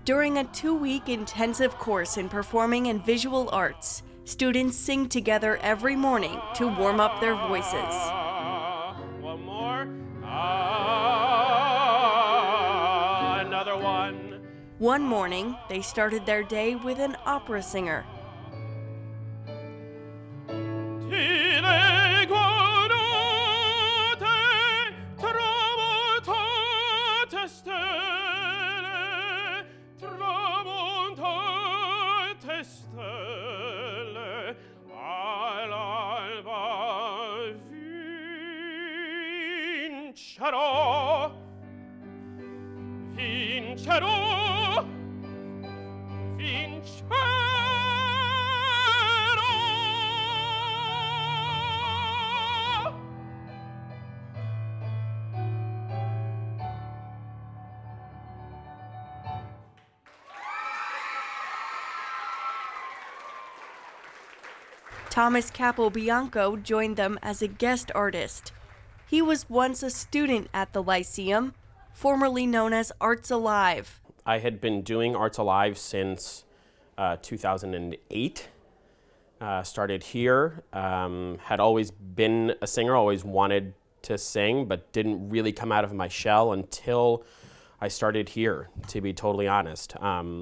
During a 2-week intensive course in performing and visual arts, students sing together every morning to warm up their voices. One more. Another one. One morning, they started their day with an opera singer. Vincero, vincero. Thomas Capobianco joined them as a guest artist. He was once a student at the Lyceum, formerly known as Arts Alive. I had been doing Arts Alive since 2008. Started here, had always been a singer, always wanted to sing, but didn't really come out of my shell until I started here, to be totally honest.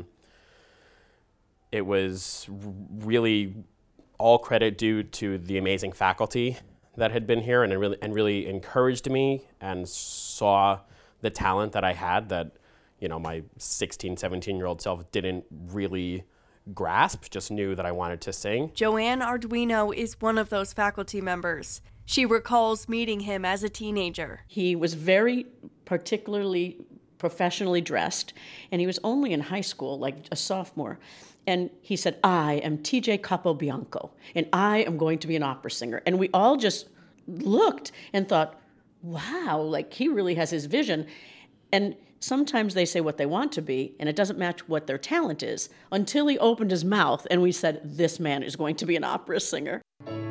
It was really all credit due to the amazing faculty that had been here and really encouraged me and saw the talent that I had that, you know, my 16, 17-year-old self didn't really grasp, just knew that I wanted to sing. Joanne Arduino is one of those faculty members. She recalls meeting him as a teenager. He was very particularly professionally dressed, and he was only in high school, like a sophomore. And he said, "I am TJ Capobianco, and I am going to be an opera singer." And we all just looked and thought, wow, like he really has his vision. And sometimes they say what they want to be, and it doesn't match what their talent is, until he opened his mouth and we said, this man is going to be an opera singer.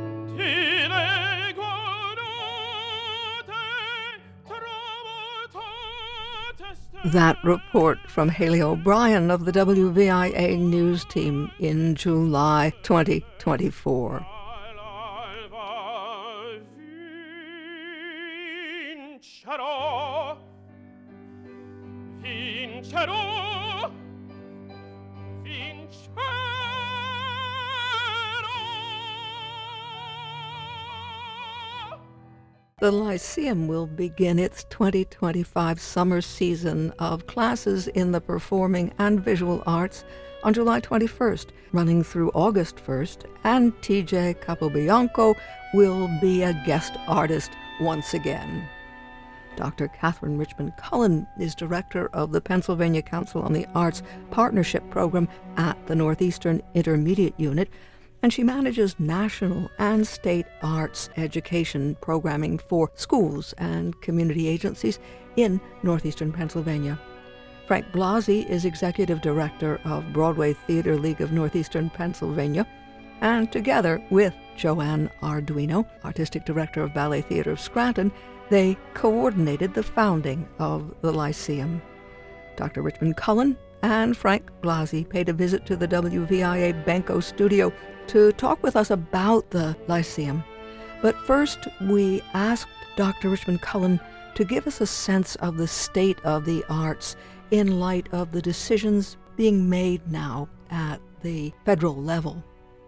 That report from Haley O'Brien of the WVIA news team in July 2024. Vincero, The Lyceum will begin its 2025 summer season of classes in the performing and visual arts on July 21st, running through August 1st, and TJ Capobianco will be a guest artist once again. Dr. Catherine Richmond Cullen is director of the Pennsylvania Council on the Arts Partnership Program at the Northeastern Intermediate Unit, and she manages national and state arts education programming for schools and community agencies in Northeastern Pennsylvania. Frank Blasey is executive director of Broadway Theater League of Northeastern Pennsylvania, and together with Joanne Arduino, artistic director of Ballet Theater of Scranton, they coordinated the founding of the Lyceum. Dr. Richmond Cullen and Frank Blasey paid a visit to the WVIA Benko studio to talk with us about the Lyceum. But first, we asked Dr. Richmond Cullen to give us a sense of the state of the arts in light of the decisions being made now at the federal level.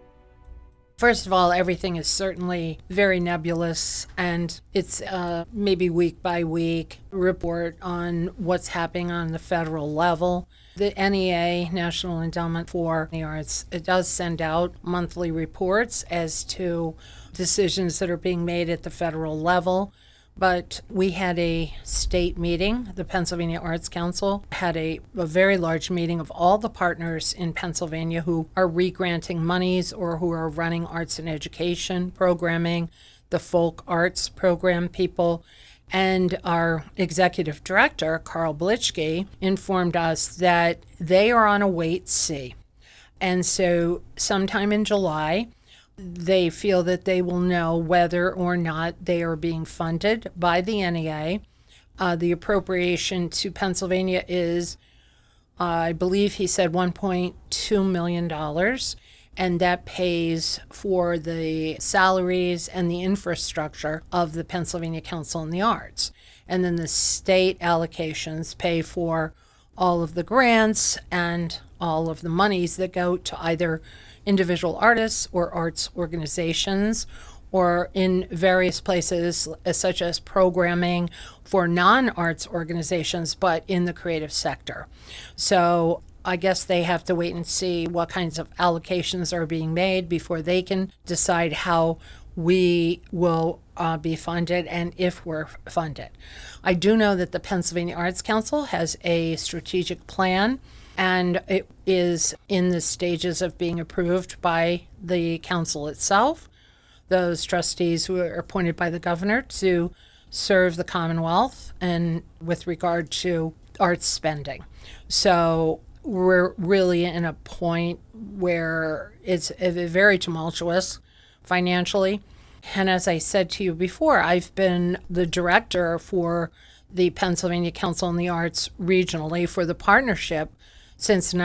First of all, everything is certainly very nebulous, and it's maybe week by week report on what's happening on the federal level. The NEA, National Endowment for the Arts, it does send out monthly reports as to decisions that are being made at the federal level. But we had a state meeting. The Pennsylvania Arts Council had a very large meeting of all the partners in Pennsylvania who are re-granting monies or who are running arts and education programming, the folk arts program people. And our executive director, Carl Blitzke, informed us that they are on a wait-see. And so sometime in July, they feel that they will know whether or not they are being funded by the NEA. The appropriation to Pennsylvania is I believe he said $1.2 million. And that pays for the salaries and the infrastructure of the Pennsylvania Council on the Arts. And then the state allocations pay for all of the grants and all of the monies that go to either individual artists or arts organizations, or in various places such as programming for non-arts organizations, but in the creative sector. So I guess they have to wait and see what kinds of allocations are being made before they can decide how we will be funded and if we're funded. I do know that the Pennsylvania Arts Council has a strategic plan, and it is in the stages of being approved by the council itself. Those trustees who are appointed by the governor to serve the Commonwealth and with regard to arts spending. So we're really in a point where it's very tumultuous financially. And as I said to you before, I've been the director for the Pennsylvania Council on the Arts regionally for the partnership since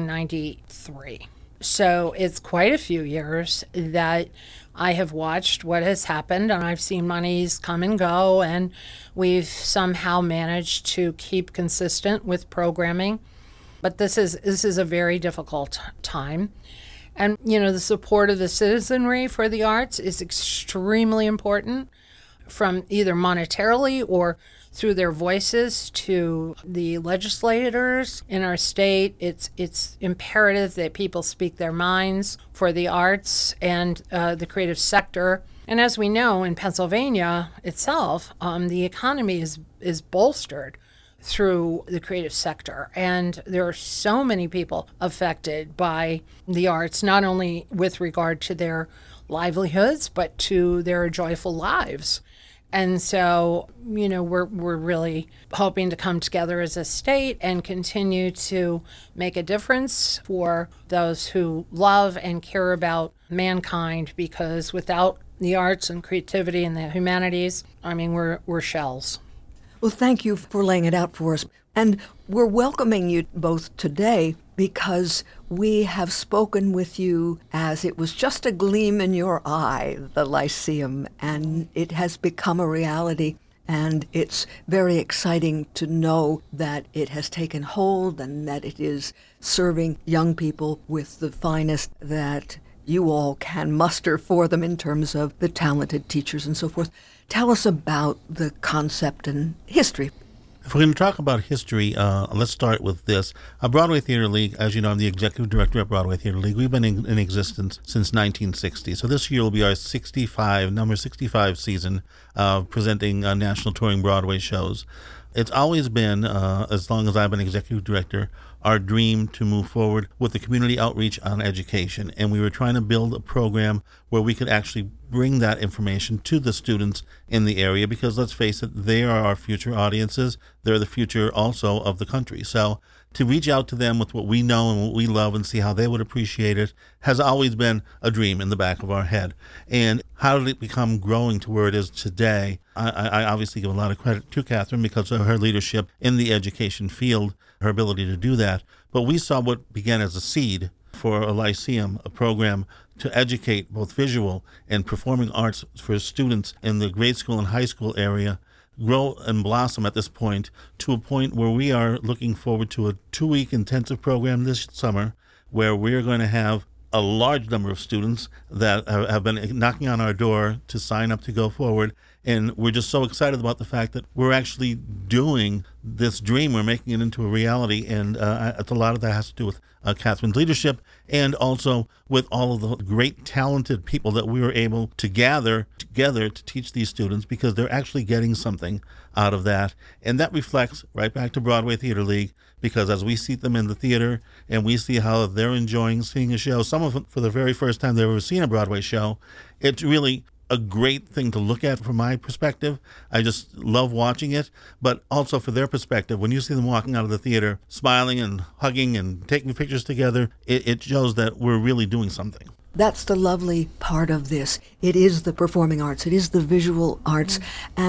1993. So it's quite a few years that I have watched what has happened, and I've seen monies come and go, and we've somehow managed to keep consistent with programming. But this is a very difficult time. And, the support of the citizenry for the arts is extremely important, from either monetarily or through their voices to the legislators in our state. It's imperative that people speak their minds for the arts and the creative sector. And as we know, in Pennsylvania itself, the economy is bolstered through the creative sector. And there are so many people affected by the arts, not only with regard to their livelihoods, but to their joyful lives. And so, we're really hoping to come together as a state and continue to make a difference for those who love and care about mankind, because without the arts and creativity and the humanities, we're shells. Well, thank you for laying it out for us. And we're welcoming you both today because we have spoken with you as it was just a gleam in your eye, the Lyceum, and it has become a reality. And it's very exciting to know that it has taken hold and that it is serving young people with the finest that you all can muster for them in terms of the talented teachers and so forth. Tell us about the concept and history. If we're going to talk about history, let's start with this. Broadway Theater League, as you know, I'm the executive director at Broadway Theater League. We've been in existence since 1960. So this year will be our number 65 season presenting national touring Broadway shows. It's always been, as long as I've been executive director, our dream to move forward with the community outreach on education. And we were trying to build a program where we could actually bring that information to the students in the area, because let's face it, they are our future audiences. They're the future also of the country. So to reach out to them with what we know and what we love and see how they would appreciate it has always been a dream in the back of our head. And how did it become growing to where it is today? I obviously give a lot of credit to Catherine because of her leadership in the education field, her ability to do that. But we saw what began as a seed for a Lyceum, a program to educate both visual and performing arts for students in the grade school and high school area, grow and blossom at this point to a point where we are looking forward to a 2-week intensive program this summer where we're going to have a large number of students that have been knocking on our door to sign up to go forward. And we're just so excited about the fact that we're actually doing this dream. We're making it into a reality. And a lot of that has to do with Catherine's leadership and also with all of the great talented people that we were able to gather together to teach these students, because they're actually getting something out of that. And that reflects right back to Broadway Theater League, because as we see them in the theater and we see how they're enjoying seeing a show, some of them for the very first time they've ever seen a Broadway show, it's really a great thing to look at from my perspective. I just love watching it, but also for their perspective, when you see them walking out of the theater, smiling and hugging and taking pictures together, it shows that we're really doing something. That's the lovely part of this. It is the performing arts. It is the visual arts. And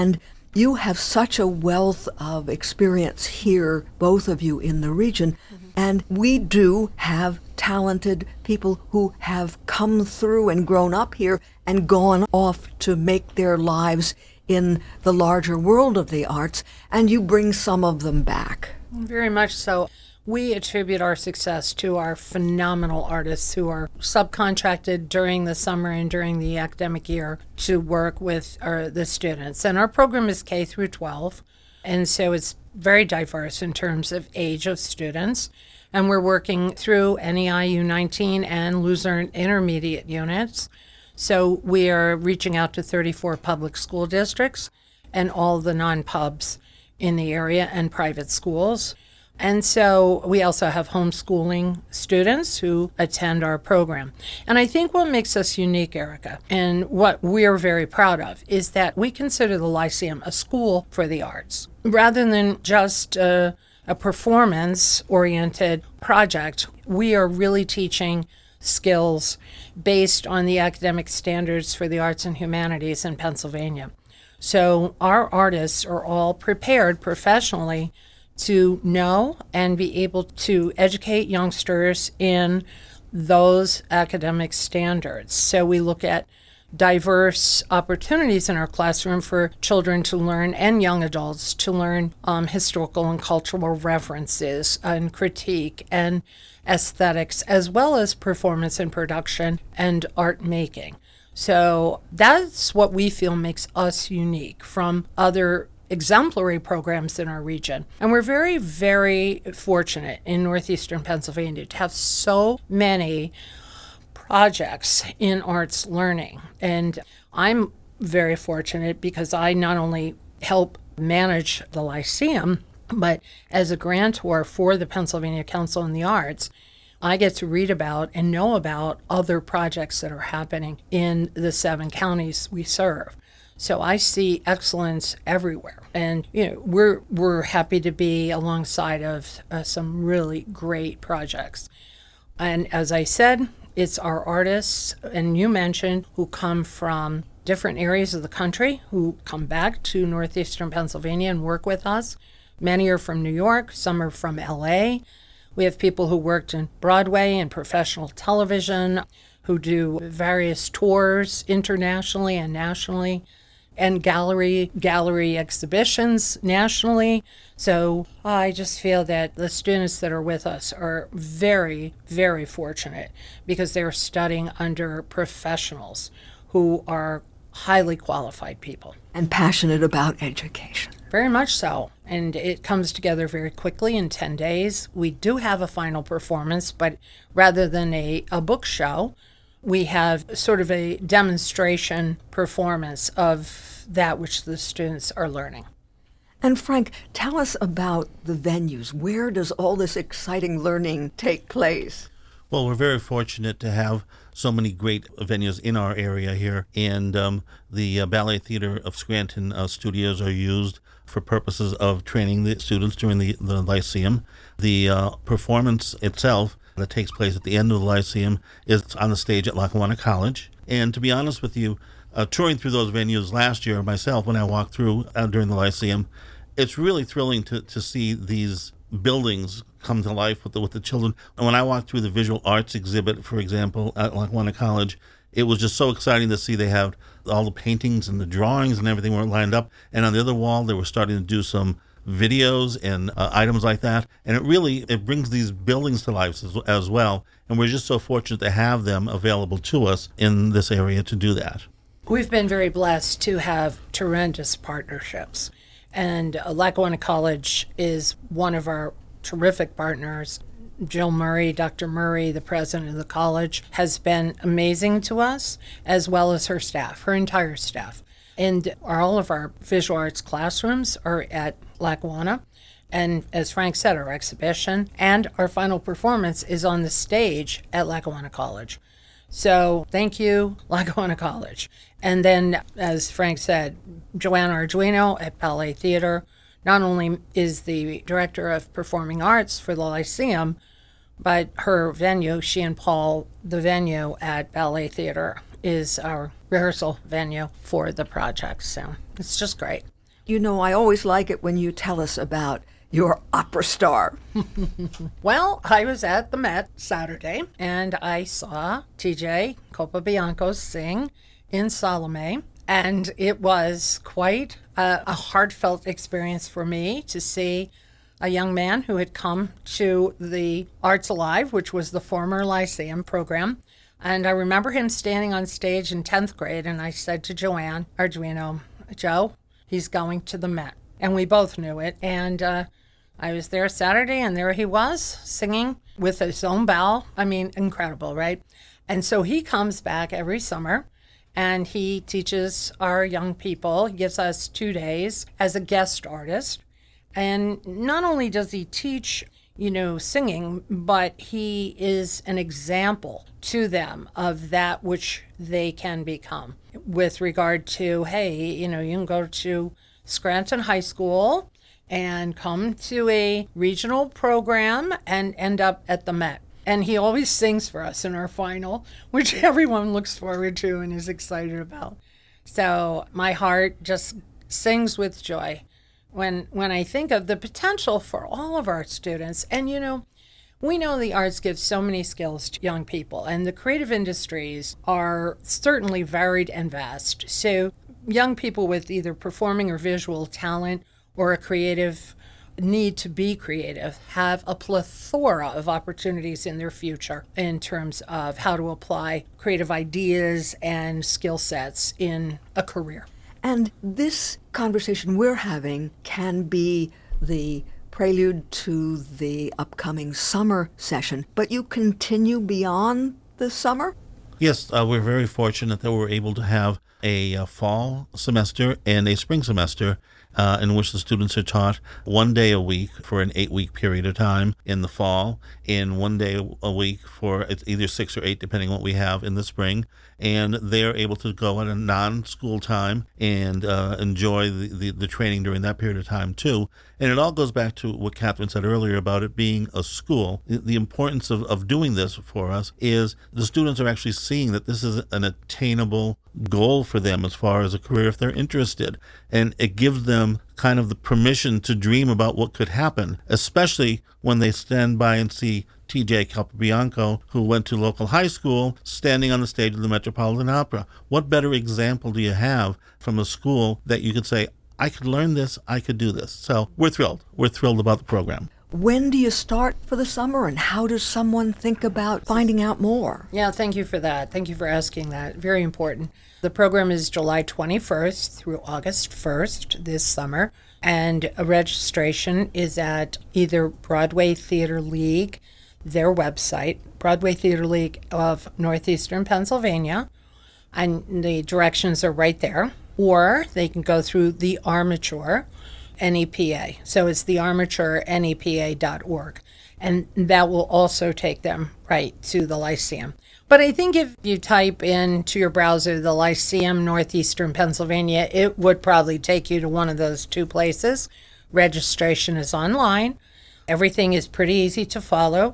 You have such a wealth of experience here, both of you in the region, and we do have talented people who have come through and grown up here and gone off to make their lives in the larger world of the arts, and you bring some of them back. Very much so. We attribute our success to our phenomenal artists who are subcontracted during the summer and during the academic year to work with the students. And our program is K through 12, and so it's very diverse in terms of age of students. And we're working through NEIU 19 and Luzerne Intermediate units. So we are reaching out to 34 public school districts and all the non-pubs in the area and private schools. And so we also have homeschooling students who attend our program. And I think what makes us unique, Erica, and what we're very proud of, is that we consider the Lyceum a school for the arts. Rather than just a performance-oriented project, we are really teaching skills based on the academic standards for the arts and humanities in Pennsylvania. So our artists are all prepared professionally to know and be able to educate youngsters in those academic standards. So we look at diverse opportunities in our classroom for children to learn and young adults to learn historical and cultural references and critique and aesthetics, as well as performance and production and art making. So that's what we feel makes us unique from other exemplary programs in our region. And we're very, very fortunate in northeastern Pennsylvania to have so many projects in arts learning. And I'm very fortunate because I not only help manage the Lyceum, but as a grantor for the Pennsylvania Council on the Arts, I get to read about and know about other projects that are happening in the 7 counties we serve. So I see excellence everywhere, and we're happy to be alongside of some really great projects. And as I said, it's our artists, and you mentioned, who come from different areas of the country, who come back to northeastern Pennsylvania and work with us. Many are from New York, some are from LA. We have people who worked in Broadway and professional television, who do various tours internationally and nationally, and gallery exhibitions nationally. So I just feel that the students that are with us are very, very fortunate because they're studying under professionals who are highly qualified people. And passionate about education. Very much so. And it comes together very quickly in 10 days. We do have a final performance, but rather than a book show, we have sort of a demonstration performance of that which the students are learning. And Frank, tell us about the venues. Where does all this exciting learning take place? Well, we're very fortunate to have so many great venues in our area here, and the Ballet Theater of Scranton studios are used for purposes of training the students during the Lyceum. The performance itself that takes place at the end of the Lyceum is on the stage at Lackawanna College. And to be honest with you, touring through those venues last year myself, when I walked through during the Lyceum, it's really thrilling to see these buildings come to life with the children. And when I walked through the visual arts exhibit, for example, at Lackawanna College, it was just so exciting to see they have all the paintings and the drawings and everything were lined up. And on the other wall, they were starting to do some videos and items like that. And it brings these buildings to life as well. And we're just so fortunate to have them available to us in this area to do that. We've been very blessed to have tremendous partnerships. And Lackawanna College is one of our terrific partners. Jill Murray, Dr. Murray, the president of the college, has been amazing to us, as well as her staff, her entire staff. And all of our visual arts classrooms are at Lackawanna. And as Frank said, our exhibition and our final performance is on the stage at Lackawanna College. So thank you, Lackawanna College. And then, as Frank said, Joanna Arduino at Ballet Theater not only is the director of performing arts for the Lyceum, but her venue, she and Paul, the venue at Ballet Theater, is our rehearsal venue for the project. So it's just great. You know, I always like it when you tell us about your opera star. Well, I was at the Met Saturday, and I saw TJ Capobianco sing in Salome, and it was quite a heartfelt experience for me to see a young man who had come to the Arts Alive, which was the former Lyceum program. And I remember him standing on stage in 10th grade, and I said to Joanne Arduino, Joe, he's going to the Met. And we both knew it. And I was there Saturday, and there he was, singing with his own bell. I mean, incredible, right? And so he comes back every summer, and he teaches our young people. He gives us 2 days as a guest artist. And not only does he teach, singing, but he is an example to them of that which they can become with regard to, hey, you can go to Scranton High School and come to a regional program and end up at the Met. And he always sings for us in our final, which everyone looks forward to and is excited about. So my heart just sings with joy when I think of the potential for all of our students. And, we know the arts give so many skills to young people, and the creative industries are certainly varied and vast. So young people with either performing or visual talent or a creative need to be creative have a plethora of opportunities in their future in terms of how to apply creative ideas and skill sets in a career. And this conversation we're having can be the prelude to the upcoming summer session, but you continue beyond the summer? Yes, we're very fortunate that we're able to have a fall semester and a spring semester in which the students are taught 1 day a week for an 8-week period of time in the fall, and 1 day a week for it's either 6 or 8, depending on what we have in the spring. And they're able to go at a non-school time and enjoy the training during that period of time, too. And it all goes back to what Catherine said earlier about it being a school. The importance of doing this for us is the students are actually seeing that this is an attainable goal for them as far as a career if they're interested. And it gives them kind of the permission to dream about what could happen, especially when they stand by and see TJ Capobianco, who went to local high school, standing on the stage of the Metropolitan Opera. What better example do you have from a school that you could say, I could learn this, I could do this? So we're thrilled. We're thrilled about the program. When do you start for the summer, and how does someone think about finding out more? Yeah, thank you for that. Thank you for asking that. Very important. The program is July 21st through August 1st this summer, and a registration is at either Broadway Theater League, their website, Broadway Theater League of Northeastern Pennsylvania, and the directions are right there, or they can go through the Armature, NEPA. So it's the Armature, NEPA.org. And that will also take them right to the Lyceum. But I think if you type into your browser the Lyceum, Northeastern Pennsylvania, it would probably take you to one of those two places. Registration is online. Everything is pretty easy to follow.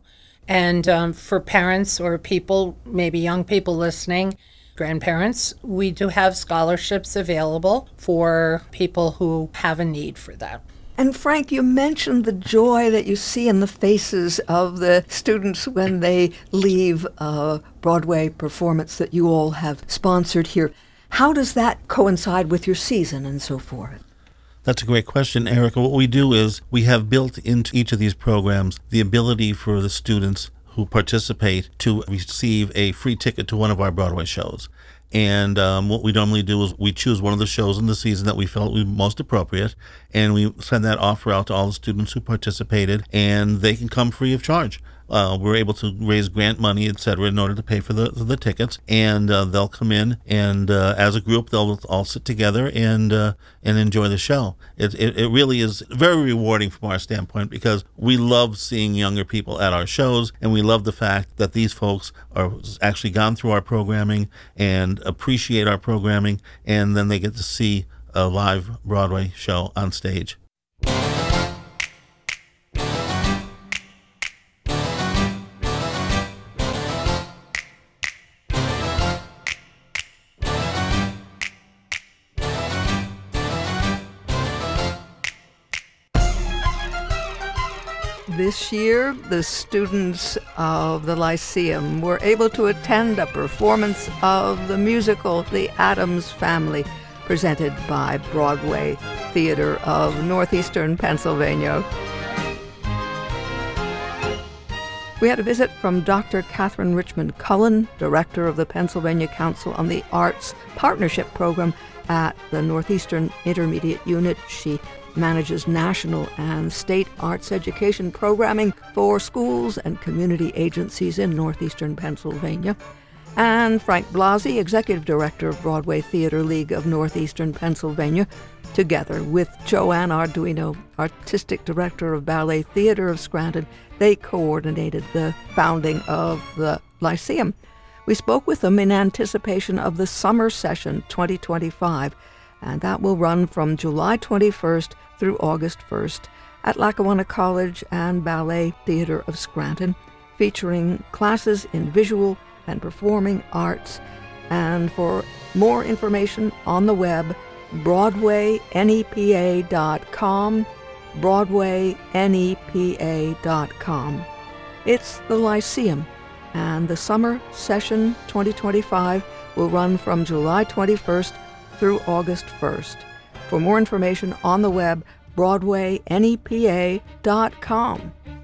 And for parents or people, maybe young people listening, grandparents, we do have scholarships available for people who have a need for that. And Frank, you mentioned the joy that you see in the faces of the students when they leave a Broadway performance that you all have sponsored here. How does that coincide with your season and so forth? That's a great question, Erica. What we do is we have built into each of these programs the ability for the students who participate to receive a free ticket to one of our Broadway shows. And what we normally do is we choose one of the shows in the season that we felt was most appropriate, and we send that offer out to all the students who participated, and they can come free of charge. We're able to raise grant money, et cetera, in order to pay for the tickets, and they'll come in, and as a group, they'll all sit together and enjoy the show. It really is very rewarding from our standpoint, because we love seeing younger people at our shows, and we love the fact that these folks are actually gone through our programming and appreciate our programming, and then they get to see a live Broadway show on stage. This year, the students of the Lyceum were able to attend a performance of the musical The Addams Family, presented by Broadway Theater of Northeastern Pennsylvania. We had a visit from Dr. Catherine Richmond Cullen, Director of the Pennsylvania Council on the Arts Partnership Program at the Northeastern Intermediate Unit. She manages national and state arts education programming for schools and community agencies in northeastern Pennsylvania. And Frank Blasi, Executive Director of Broadway Theater League of Northeastern Pennsylvania, together with Joanne Arduino, Artistic Director of Ballet Theater of Scranton. They coordinated the founding of the Lyceum. We spoke with them in anticipation of the Summer Session 2025, and that will run from July 21st through August 1st at Lackawanna College and Ballet Theater of Scranton, featuring classes in visual and performing arts. And for more information on the web, BroadwayNEPA.com, BroadwayNEPA.com. It's the Lyceum, and the Summer Session 2025 will run from July 21st through August 1st. For more information on the web, BroadwayNEPA.com.